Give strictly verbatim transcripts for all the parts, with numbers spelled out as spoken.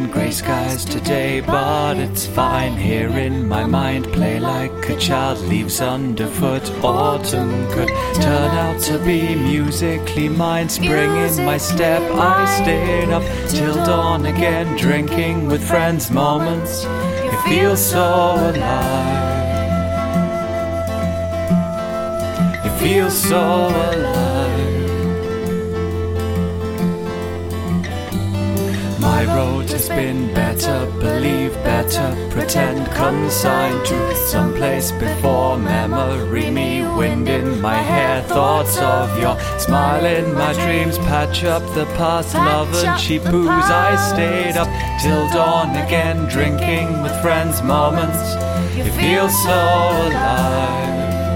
and grey skies today, but it's fine here in my mind. Play like a child, leaves underfoot. Autumn could turn out to be musically mine. Spring in my step, I stayed up till dawn again, drinking with friends. Moments, you feel so alive. You feel so alive. My road has been better, believe better, pretend, consigned to someplace before memory. Me, wind in my hair, thoughts of your smile in my dreams. Patch up the past, love and cheap booze. I stayed up till dawn again, drinking with friends. Moments, you feel so alive.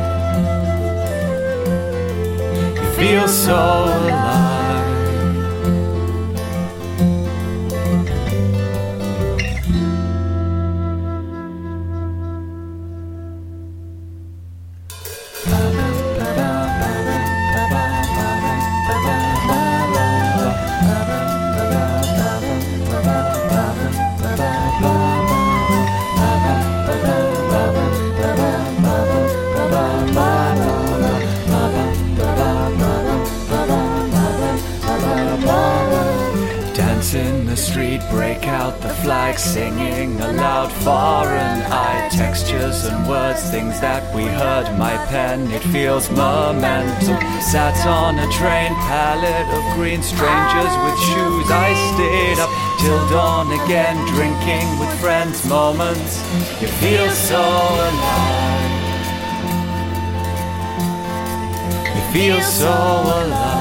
You feel so alive. In the street, break out the flag, singing aloud, foreign eye textures and words, things that we heard. My pen, it feels momentum. Sat on a train, palette of green, strangers with shoes. I stayed up till dawn again, drinking with friends. Moments, you feel so alive. You feel so alive.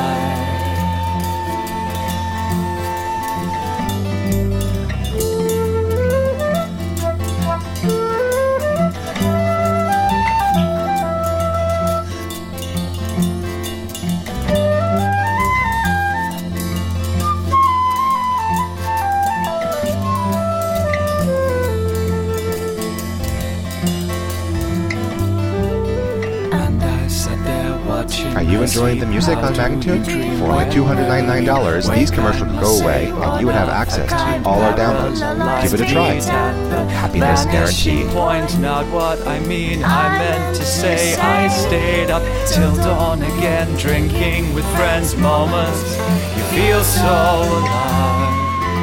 Are you enjoying the music on Magnatune? For only two hundred ninety-nine dollars, these commercials would go away and you would have access to all our downloads. Give it a try. Happiness guaranteed. Point not what I mean, I meant to say I stayed up till dawn again, drinking with friends. Moments, you feel so alive.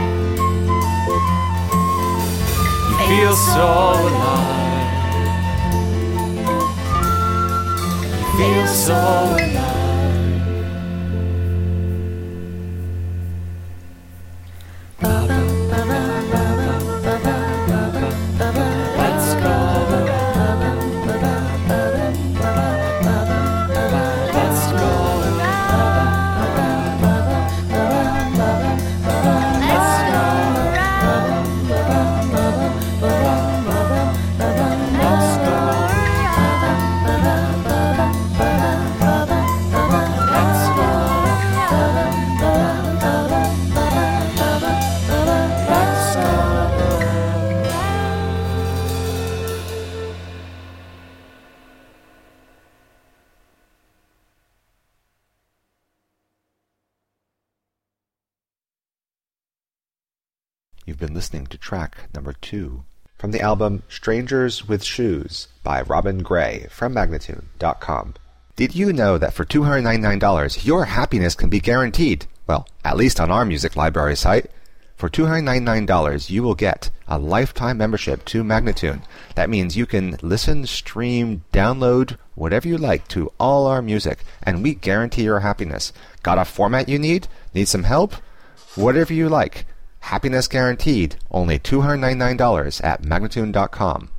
You feel so alive. Feel so alive. Let's go. Let's go. You've been listening to track number two from the album Strangers with Shoes by Robin Gray from Magnatune dot com. Did you know that for two hundred ninety-nine dollars your happiness can be guaranteed? Well, at least on our music library site. For two hundred ninety-nine dollars you will get a lifetime membership to Magnatune. That means you can listen, stream, download, whatever you like to all our music, and we guarantee your happiness. Got a format you need? Need some help? Whatever you like. Happiness guaranteed. Only two hundred ninety-nine dollars at Magnatune dot com.